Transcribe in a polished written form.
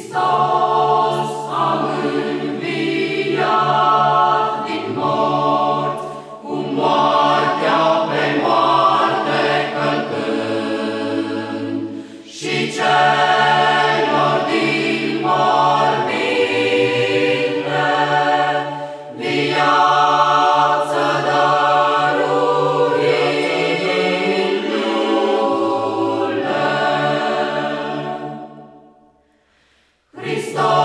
Hristos a înviat din morți, cu moartea pe moarte călcând, și celor din morminte viață dăruindu-le. Hristos